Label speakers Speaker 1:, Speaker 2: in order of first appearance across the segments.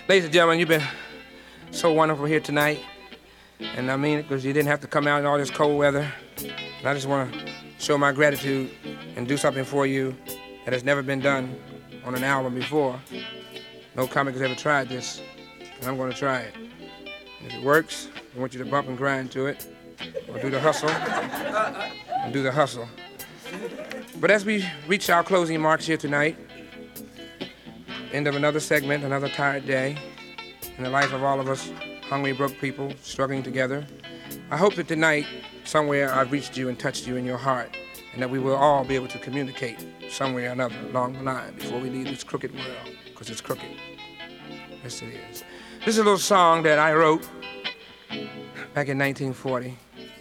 Speaker 1: Ladies and gentlemen, you've been so wonderful here tonight. And I mean it because you didn't have to come out in all this cold weather. And I just want to show my gratitude and do something for you that has never been done on an album before. No comic has ever tried this, and I'm going to try it. And if it works, I want you to bump and grind to it, or do the hustle, and do the hustle. But as we reach our closing marks here tonight, end of another segment, another tired day, in the life of all of us hungry, broke people struggling together, I hope that tonight, somewhere I've reached you and touched you in your heart, and that we will all be able to communicate somewhere or another along the line before we leave this crooked world, because it's crooked. Yes, it is. This is a little song that I wrote back in 1940.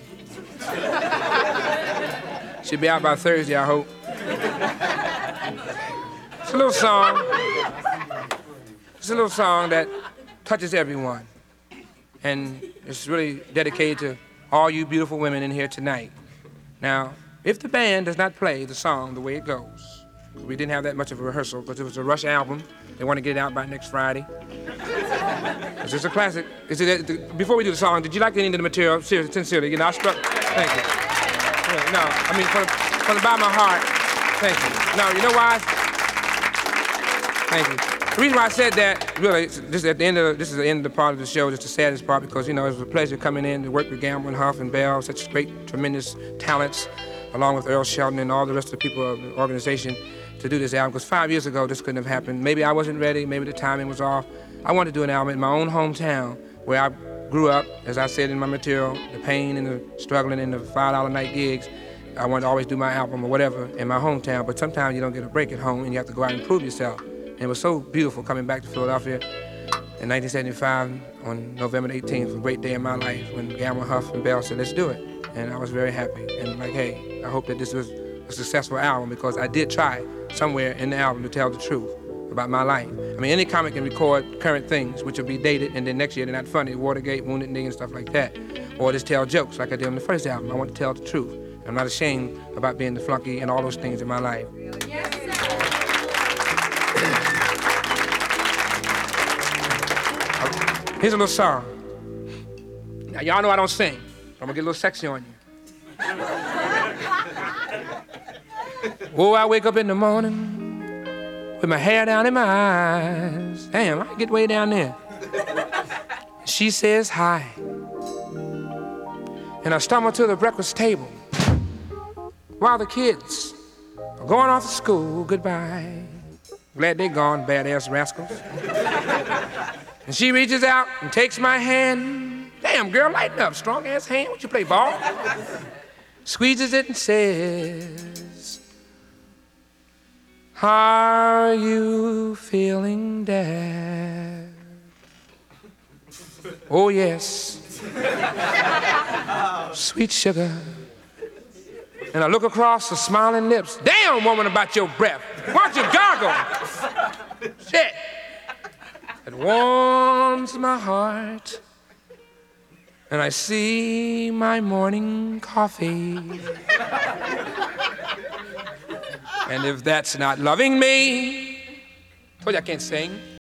Speaker 1: Should be out by Thursday, I hope. It's a little song. It's a little song that touches everyone. And it's really dedicated to all you beautiful women in here tonight. Now, if the band does not play the song the way it goes, we didn't have that much of a rehearsal because it was a rush album. They want to get it out by next Friday. It's a classic. Before we do the song, did you like any of the material? Seriously, sincerely, you know, I struck. Thank you. Yeah, no, I mean, from the bottom of my heart, thank you. No, you know why? Thank you. The reason why I said that, really, this is the end of the part of the show, just the saddest part, because, you know, it was a pleasure coming in to work with Gamble and Huff and Bell, such great, tremendous talents, along with Earl Shelton and all the rest of the people of the organization, to do this album, because 5 years ago, this couldn't have happened. Maybe I wasn't ready, maybe the timing was off. I wanted to do an album in my own hometown, where I grew up, as I said in my material, the pain and the struggling and the $5 a night gigs. I wanted to always do my album or whatever in my hometown, but sometimes you don't get a break at home and you have to go out and prove yourself. And it was so beautiful coming back to Philadelphia in 1975 on November 18th, a great day in my life, when Gamble, Huff, and Bell said, let's do it. And I was very happy. And like, hey, I hope that this was a successful album, because I did try somewhere in the album to tell the truth about my life. I mean, any comic can record current things, which will be dated, and then next year they're not funny, Watergate, Wounded Knee, and stuff like that. Or just tell jokes like I did on the first album. I want to tell the truth. I'm not ashamed about being the flunky and all those things in my life.
Speaker 2: Yes,
Speaker 1: Here's a little song. Now, y'all know I don't sing, so I'm gonna get a little sexy on you. Oh, I wake up in the morning with my hair down in my eyes. Damn, I get way down there. She says hi. And I stumble to the breakfast table while the kids are going off to school. Goodbye. Glad they're gone, badass rascals. And she reaches out and takes my hand. Damn, girl, lighten up. Strong-ass hand. What you play, ball? Squeezes it and says, are you feeling Dad? Oh, yes. Sweet sugar. And I look across the smiling lips. Damn, woman, about your breath. Why don't you gargle? Shit. It warms my heart, and I see my morning coffee. And if that's not loving me, told you I can't sing.